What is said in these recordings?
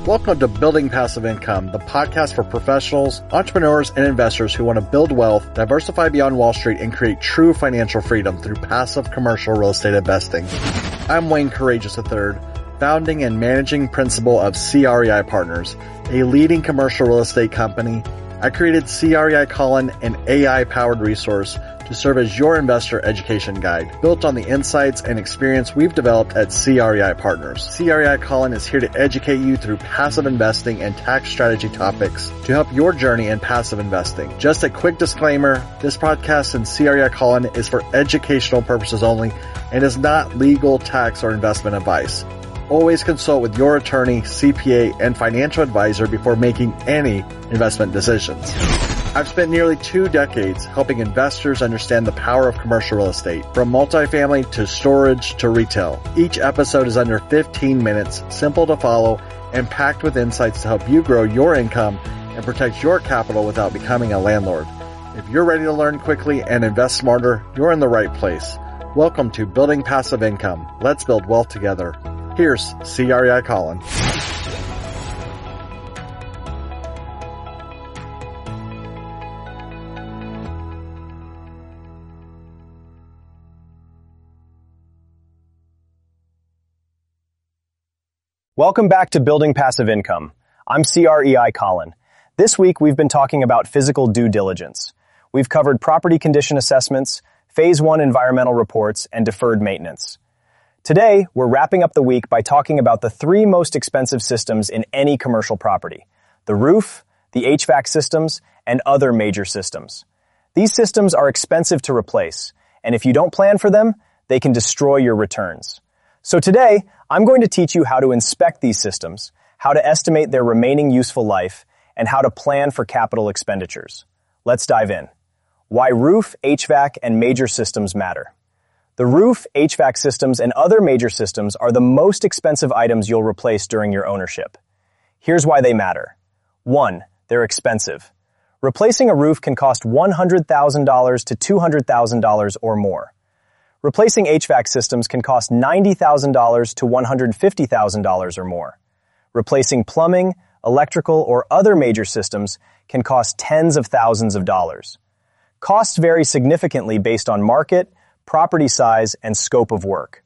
Welcome to Building Passive Income, the podcast for professionals, entrepreneurs, and investors who want to build wealth, diversify beyond Wall Street, and create true financial freedom through passive commercial real estate investing. I'm Wayne Courageous III, founding and managing principal of CREI Partners, a leading commercial real estate company. I created CREI Colin, an AI-powered resource to serve as your investor education guide, built on the insights and experience we've developed at CREI Partners. CREI Colin is here to educate you through passive investing and tax strategy topics to help your journey in passive investing. Just a quick disclaimer, this podcast and CREI Colin is for educational purposes only and is not legal, tax, or investment advice. Always consult with your attorney, CPA, and financial advisor before making any investment decisions. I've spent nearly 2 decades helping investors understand the power of commercial real estate, from multifamily to storage to retail. Each episode is under 15 minutes, simple to follow, and packed with insights to help you grow your income and protect your capital without becoming a landlord. If you're ready to learn quickly and invest smarter, you're in the right place. Welcome to Building Passive Income. Let's build wealth together. Here's CREI Colin. Welcome back to Building Passive Income. I'm CREI Colin. This week we've been talking about physical due diligence. We've covered property condition assessments, Phase 1 environmental reports, and deferred maintenance. Today, we're wrapping up the week by talking about the 3 most expensive systems in any commercial property: the roof, the HVAC systems, and other major systems. These systems are expensive to replace, and if you don't plan for them, they can destroy your returns. So today, I'm going to teach you how to inspect these systems, how to estimate their remaining useful life, and how to plan for capital expenditures. Let's dive in. Why roof, HVAC, and major systems matter. The roof, HVAC systems, and other major systems are the most expensive items you'll replace during your ownership. Here's why they matter. 1. They're expensive. Replacing a roof can cost $100,000 to $200,000 or more. Replacing HVAC systems can cost $90,000 to $150,000 or more. Replacing plumbing, electrical, or other major systems can cost tens of thousands of dollars. Costs vary significantly based on market, property size, and scope of work.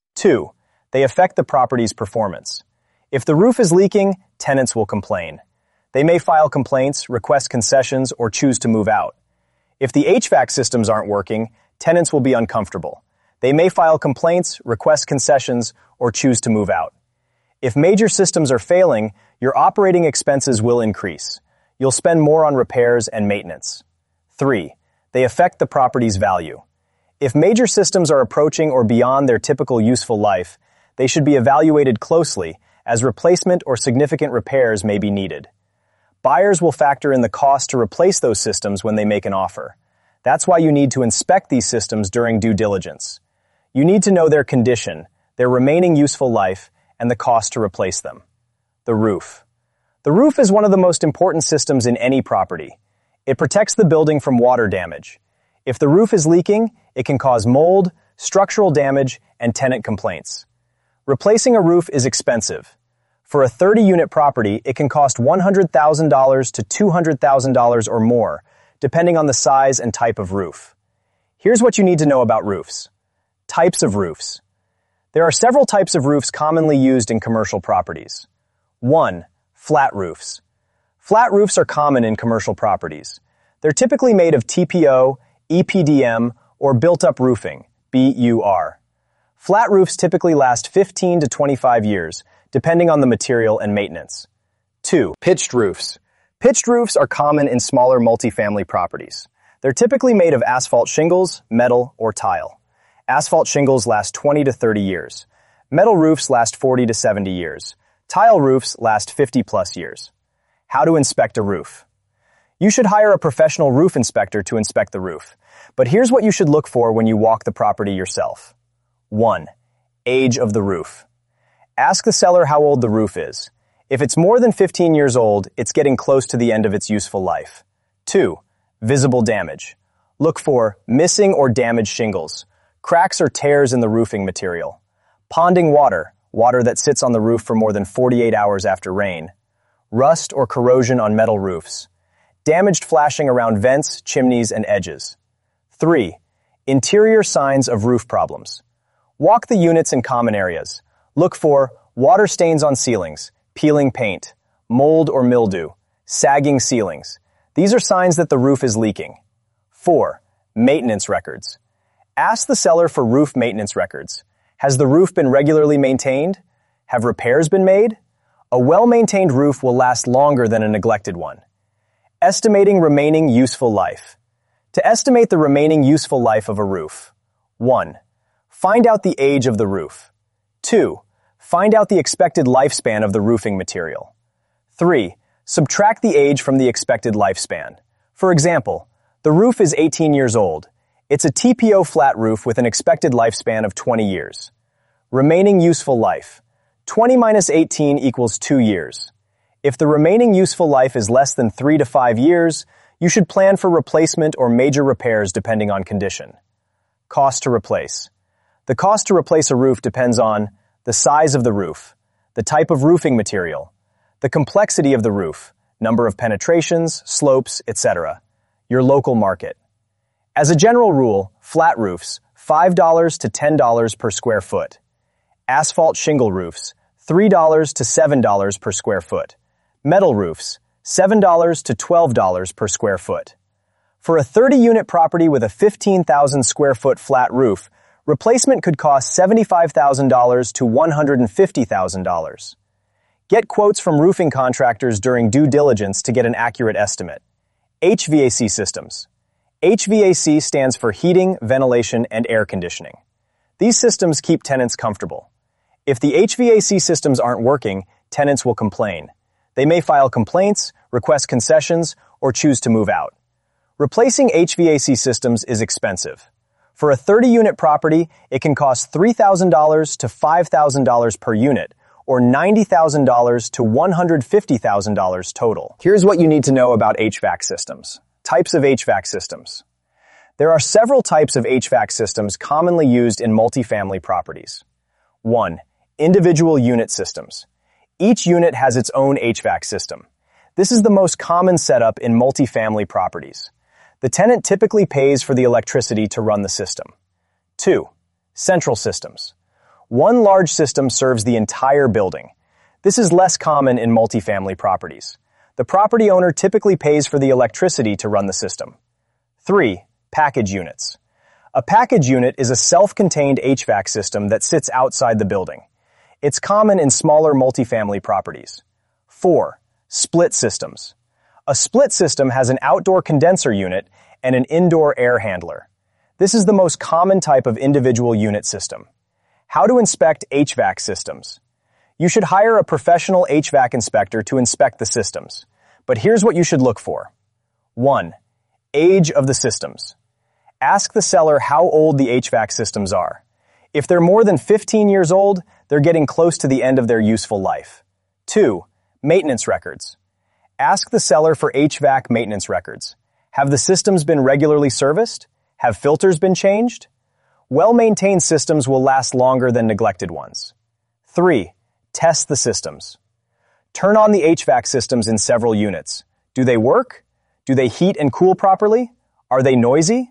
2. They affect the property's performance. If the roof is leaking, tenants will complain. They may file complaints, request concessions, or choose to move out. If the HVAC systems aren't working, tenants will be uncomfortable. They may file complaints, request concessions, or choose to move out. If major systems are failing, your operating expenses will increase. You'll spend more on repairs and maintenance. 3. They affect the property's value. If major systems are approaching or beyond their typical useful life, they should be evaluated closely, as replacement or significant repairs may be needed. Buyers will factor in the cost to replace those systems when they make an offer. That's why you need to inspect these systems during due diligence. You need to know their condition, their remaining useful life, and the cost to replace them. The roof. The roof is one of the most important systems in any property. It protects the building from water damage. If the roof is leaking, it can cause mold, structural damage, and tenant complaints. Replacing a roof is expensive. For a 30-unit property, it can cost $100,000 to $200,000 or more, depending on the size and type of roof. Here's what you need to know about roofs. Types of roofs. There are several types of roofs commonly used in commercial properties. 1. Flat roofs. Flat roofs are common in commercial properties. They're typically made of TPO, EPDM, or built-up roofing, BUR. Flat roofs typically last 15 to 25 years, depending on the material and maintenance. 2. Pitched roofs. Pitched roofs are common in smaller multifamily properties. They're typically made of asphalt shingles, metal, or tile. Asphalt shingles last 20 to 30 years. Metal roofs last 40 to 70 years. Tile roofs last 50 plus years. How to inspect a roof. You should hire a professional roof inspector to inspect the roof. But here's what you should look for when you walk the property yourself. 1. Age of the roof. Ask the seller how old the roof is. If it's more than 15 years old, it's getting close to the end of its useful life. 2. Visible damage. Look for missing or damaged shingles, cracks or tears in the roofing material, ponding water, water that sits on the roof for more than 48 hours after rain, rust or corrosion on metal roofs, damaged flashing around vents, chimneys, and edges. 3. Interior signs of roof problems. Walk the units in common areas. Look for water stains on ceilings, peeling paint, mold or mildew, sagging ceilings. These are signs that the roof is leaking. 4. Maintenance records. Ask the seller for roof maintenance records. Has the roof been regularly maintained? Have repairs been made? A well-maintained roof will last longer than a neglected one. Estimating remaining useful life. To estimate the remaining useful life of a roof. 1. Find out the age of the roof. 2. Find out the expected lifespan of the roofing material. 3. Subtract the age from the expected lifespan. For example, the roof is 18 years old. It's a TPO flat roof with an expected lifespan of 20 years. Remaining useful life. 20 minus 18 equals 2 years. If the remaining useful life is less than 3 to 5 years, you should plan for replacement or major repairs depending on condition. Cost to replace. The cost to replace a roof depends on the size of the roof, the type of roofing material, the complexity of the roof, number of penetrations, slopes, etc., your local market. As a general rule, flat roofs, $5 to $10 per square foot. Asphalt shingle roofs, $3 to $7 per square foot. Metal roofs, $7 to $12 per square foot. For a 30-unit property with a 15,000 square foot flat roof, replacement could cost $75,000 to $150,000. Get quotes from roofing contractors during due diligence to get an accurate estimate. HVAC systems. HVAC stands for heating, ventilation, and air conditioning. These systems keep tenants comfortable. If the HVAC systems aren't working, tenants will complain. They may file complaints, request concessions, or choose to move out. Replacing HVAC systems is expensive. For a 30-unit property, it can cost $3,000 to $5,000 per unit, or $90,000 to $150,000 total. Here's what you need to know about HVAC systems. Types of HVAC systems. There are several types of HVAC systems commonly used in multifamily properties. 1. Individual unit systems. Each unit has its own HVAC system. This is the most common setup in multifamily properties. The tenant typically pays for the electricity to run the system. 2. Central systems. One large system serves the entire building. This is less common in multifamily properties. The property owner typically pays for the electricity to run the system. 3. Package units. A package unit is a self-contained HVAC system that sits outside the building. It's common in smaller multifamily properties. 4. Split systems. A split system has an outdoor condenser unit and an indoor air handler. This is the most common type of individual unit system. How to inspect HVAC systems. You should hire a professional HVAC inspector to inspect the systems. But here's what you should look for. 1. Age of the systems. Ask the seller how old the HVAC systems are. If they're more than 15 years old, they're getting close to the end of their useful life. 2. Maintenance records. Ask the seller for HVAC maintenance records. Have the systems been regularly serviced? Have filters been changed? Well-maintained systems will last longer than neglected ones. 3. Test the systems. Turn on the HVAC systems in several units. Do they work? Do they heat and cool properly? Are they noisy?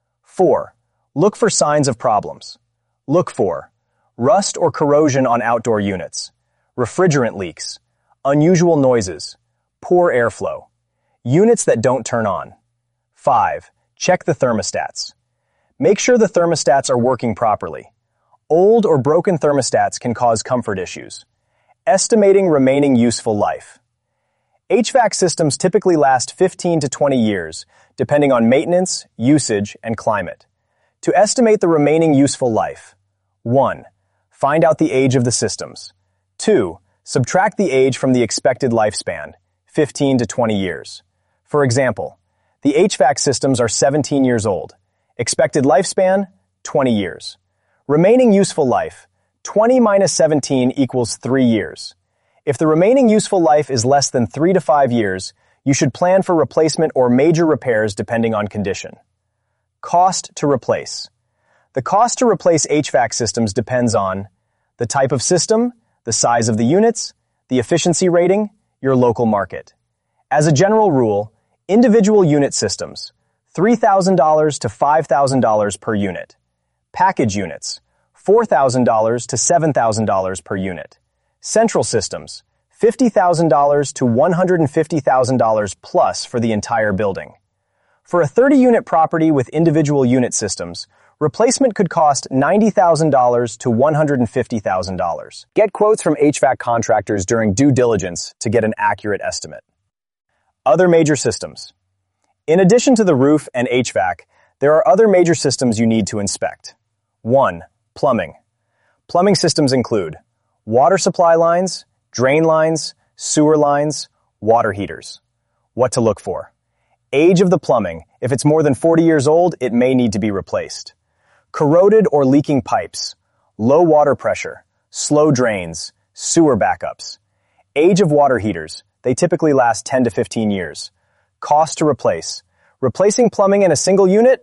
4. Look for signs of problems. Look for rust or corrosion on outdoor units, refrigerant leaks, unusual noises, poor airflow, units that don't turn on. 5. Check the thermostats. Make sure the thermostats are working properly. Old or broken thermostats can cause comfort issues. Estimating remaining useful life. HVAC systems typically last 15 to 20 years, depending on maintenance, usage, and climate. To estimate the remaining useful life. 1. Find out the age of the systems. 2. Subtract the age from the expected lifespan, 15 to 20 years. For example, the HVAC systems are 17 years old. Expected lifespan, 20 years. Remaining useful life, 20 minus 17 equals 3 years. If the remaining useful life is less than 3 to 5 years, you should plan for replacement or major repairs depending on condition. Cost to replace. The cost to replace HVAC systems depends on The type of system, the size of the units, the efficiency rating, your local market. As a general rule, individual unit systems, $3,000 to $5,000 per unit. Package units, $4,000 to $7,000 per unit. Central systems, $50,000 to $150,000 plus for the entire building. For a 30-unit property with individual unit systems, replacement could cost $90,000 to $150,000. Get quotes from HVAC contractors during due diligence to get an accurate estimate. Other major systems. In addition to the roof and HVAC, there are other major systems you need to inspect. 1. Plumbing. Plumbing systems include water supply lines, drain lines, sewer lines, water heaters. What to look for. Age of the plumbing. If it's more than 40 years old, it may need to be replaced. Corroded or leaking pipes, low water pressure, slow drains, sewer backups. Age of water heaters. They typically last 10 to 15 years. Cost to replace. Replacing plumbing in a single unit,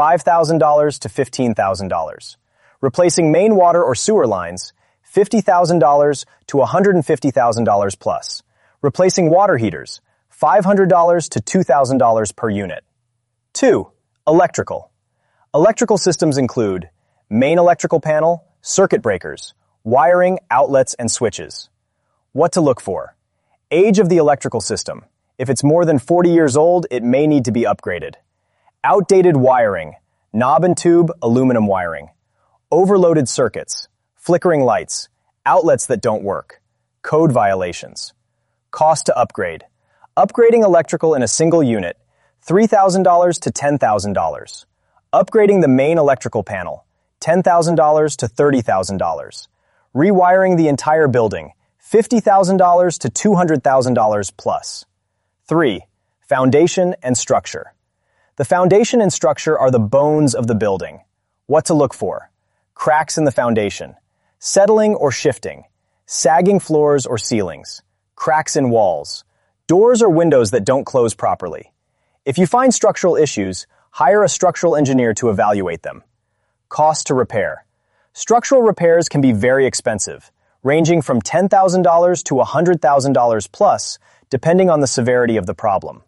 $5,000 to $15,000. Replacing main water or sewer lines, $50,000 to $150,000 plus. Replacing water heaters, $500 to $2,000 per unit. 2. Electrical. Electrical systems include main electrical panel, circuit breakers, wiring, outlets, and switches. What to look for. Age of the electrical system. If it's more than 40 years old, it may need to be upgraded. Outdated wiring, knob and tube, aluminum wiring. Overloaded circuits, flickering lights, outlets that don't work, code violations. Cost to upgrade. Upgrading electrical in a single unit, $3,000 to $10,000. Upgrading the main electrical panel, $10,000 to $30,000. Rewiring the entire building, $50,000 to $200,000 plus. 3. Foundation and structure. The foundation and structure are the bones of the building. What to look for. Cracks in the foundation, settling or shifting, sagging floors or ceilings, cracks in walls, doors or windows that don't close properly. If you find structural issues, hire a structural engineer to evaluate them. Cost to repair. Structural repairs can be very expensive, ranging from $10,000 to $100,000 plus, depending on the severity of the problem.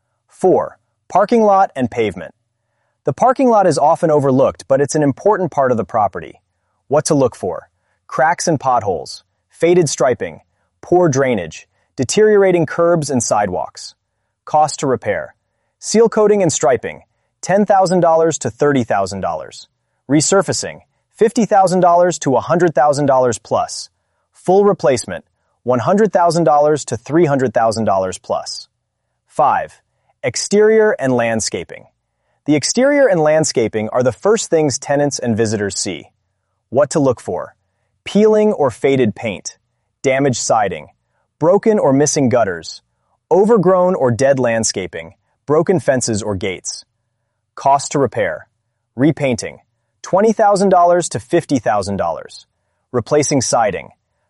4. Parking lot and pavement. The parking lot is often overlooked, but it's an important part of the property. What to look for. Cracks and potholes, faded striping, poor drainage, deteriorating curbs and sidewalks. Cost to repair. Seal coating and striping, $10,000 to $30,000. Resurfacing, $50,000 to $100,000 plus. Full replacement, $100,000 to $300,000 plus. 5. Exterior and landscaping. The exterior and landscaping are the first things tenants and visitors see. What to look for. Peeling or faded paint, damaged siding, broken or missing gutters, overgrown or dead landscaping, broken fences or gates. Cost to repair. Repainting, $20,000 to $50,000. Replacing siding,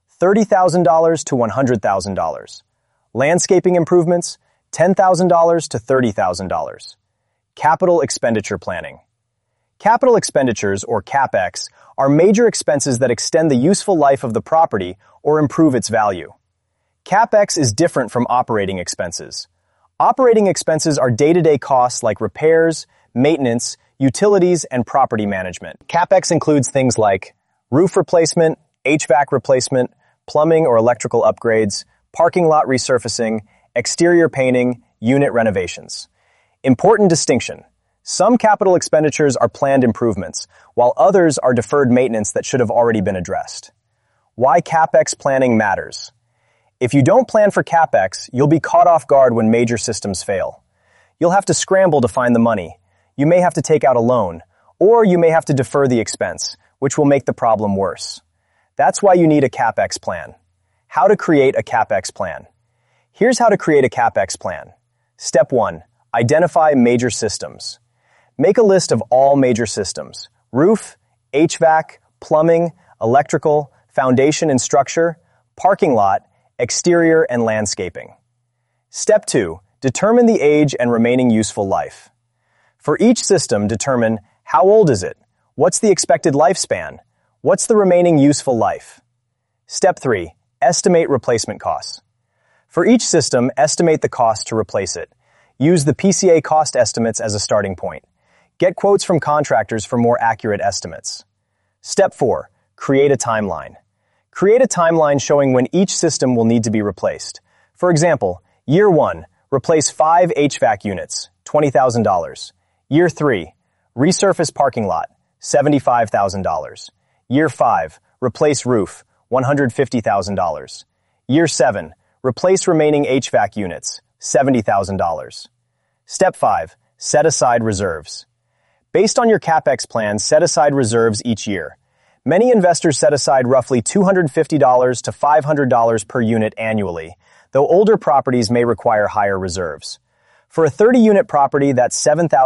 $30,000 to $100,000. Landscaping improvements, $10,000 to $30,000. Capital expenditure planning. Capital expenditures, or CapEx, are major expenses that extend the useful life of the property or improve its value. CapEx is different from operating expenses. Operating expenses are day-to-day costs like repairs, maintenance, utilities, and property management. CapEx includes things like roof replacement, HVAC replacement, plumbing or electrical upgrades, parking lot resurfacing, exterior painting, unit renovations. Important distinction. Some capital expenditures are planned improvements, while others are deferred maintenance that should have already been addressed. Why CapEx planning matters. If you don't plan for CapEx, you'll be caught off guard when major systems fail. You'll have to scramble to find the money. You may have to take out a loan, or you may have to defer the expense, which will make the problem worse. That's why you need a CapEx plan. How to create a CapEx plan. Here's how to create a CapEx plan. Step 1. Identify major systems. Make a list of all major systems: roof, HVAC, plumbing, electrical, foundation and structure, parking lot, exterior, and landscaping. Step 2. Determine the age and remaining useful life. For each system, determine how old is it? What's the expected lifespan? What's the remaining useful life? Step 3. Estimate replacement costs. For each system, estimate the cost to replace it. Use the PCA cost estimates as a starting point. Get quotes from contractors for more accurate estimates. Step 4. Create a timeline. Create a timeline showing when each system will need to be replaced. For example, Year 1, replace 5 HVAC units, $20,000. Year 3, resurface parking lot, $75,000. Year 5, replace roof, $150,000. Year 7, replace remaining HVAC units, $70,000. Step 5, set aside reserves. Based on your CapEx plan, set aside reserves each year. Many investors set aside roughly $250 to $500 per unit annually, though older properties may require higher reserves. For a 30-unit property, that's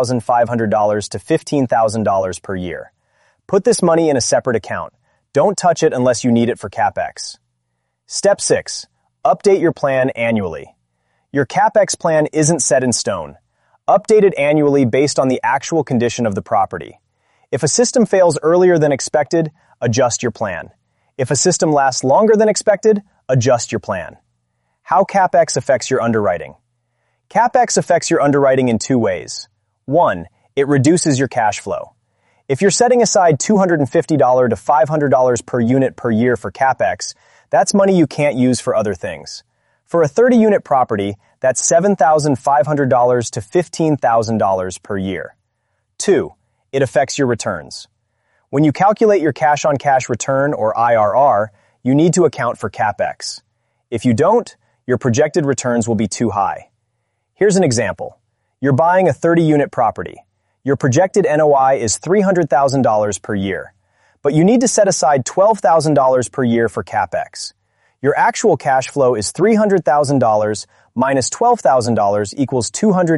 $7,500 to $15,000 per year. Put this money in a separate account. Don't touch it unless you need it for CapEx. Step 6. Update your plan annually. Your CapEx plan isn't set in stone. Update it annually based on the actual condition of the property. If a system fails earlier than expected, adjust your plan. If a system lasts longer than expected, adjust your plan. How CapEx affects your underwriting. CapEx affects your underwriting in 2 ways. 1. It reduces your cash flow. If you're setting aside $250 to $500 per unit per year for CapEx, that's money you can't use for other things. For a 30-unit property, that's $7,500 to $15,000 per year. 2. It affects your returns. When you calculate your cash-on-cash return, or IRR, you need to account for CapEx. If you don't, your projected returns will be too high. Here's an example. You're buying a 30-unit property. Your projected NOI is $300,000 per year, but you need to set aside $12,000 per year for CapEx. Your actual cash flow is $300,000 minus $12,000 equals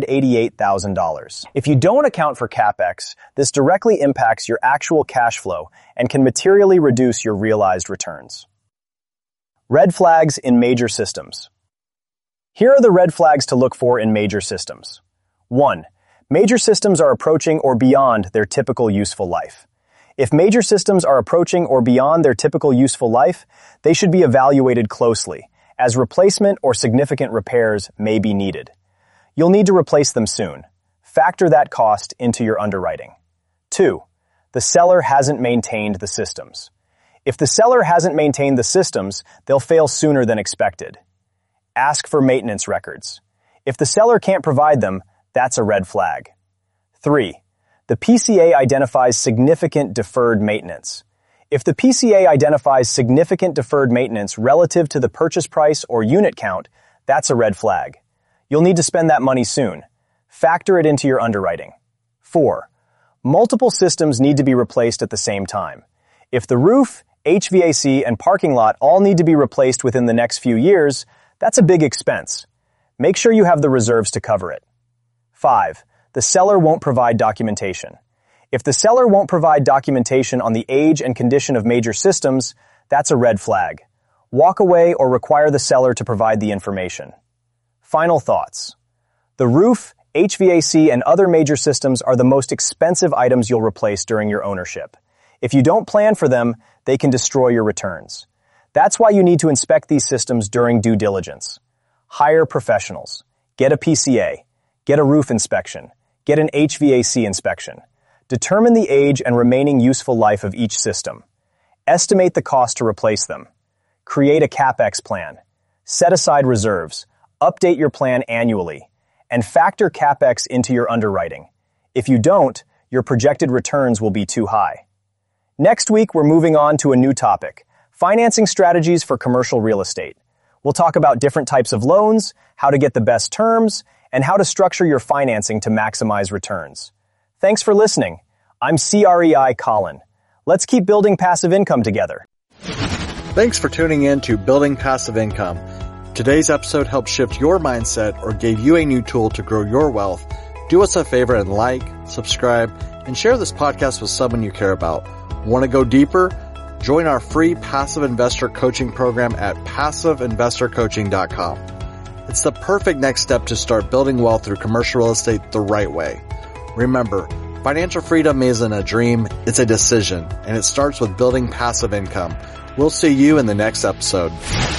$288,000. If you don't account for CapEx, this directly impacts your actual cash flow and can materially reduce your realized returns. Red flags in major systems. Here are the red flags to look for in major systems. 1. Major systems are approaching or beyond their typical useful life. If major systems are approaching or beyond their typical useful life, they should be evaluated closely, as replacement or significant repairs may be needed. You'll need to replace them soon. Factor that cost into your underwriting. 2. The seller hasn't maintained the systems. If the seller hasn't maintained the systems, they'll fail sooner than expected. Ask for maintenance records. If the seller can't provide them, that's a red flag. 3. The PCA identifies significant deferred maintenance. If the PCA identifies significant deferred maintenance relative to the purchase price or unit count, that's a red flag. You'll need to spend that money soon. Factor it into your underwriting. 4. Multiple systems need to be replaced at the same time. If the roof, HVAC, and parking lot all need to be replaced within the next few years, that's a big expense. Make sure you have the reserves to cover it. 5. The seller won't provide documentation. If the seller won't provide documentation on the age and condition of major systems, that's a red flag. Walk away or require the seller to provide the information. Final thoughts. The roof, HVAC, and other major systems are the most expensive items you'll replace during your ownership. If you don't plan for them, they can destroy your returns. That's why you need to inspect these systems during due diligence. Hire professionals. Get a PCA. Get a roof inspection. Get an HVAC inspection. Determine the age and remaining useful life of each system. Estimate the cost to replace them. Create a CapEx plan. Set aside reserves. Update your plan annually. And factor CapEx into your underwriting. If you don't, your projected returns will be too high. Next week, we're moving on to a new topic: financing strategies for commercial real estate. We'll talk about different types of loans, how to get the best terms, and how to structure your financing to maximize returns. Thanks for listening. I'm CREI Colin. Let's keep building passive income together. Thanks for tuning in to Building Passive Income. Today's episode helped shift your mindset or gave you a new tool to grow your wealth. Do us a favor and like, subscribe, and share this podcast with someone you care about. Want to go deeper? Join our free passive investor coaching program at passiveinvestorcoaching.com. It's the perfect next step to start building wealth through commercial real estate the right way. Remember, financial freedom isn't a dream, it's a decision, and it starts with building passive income. We'll see you in the next episode.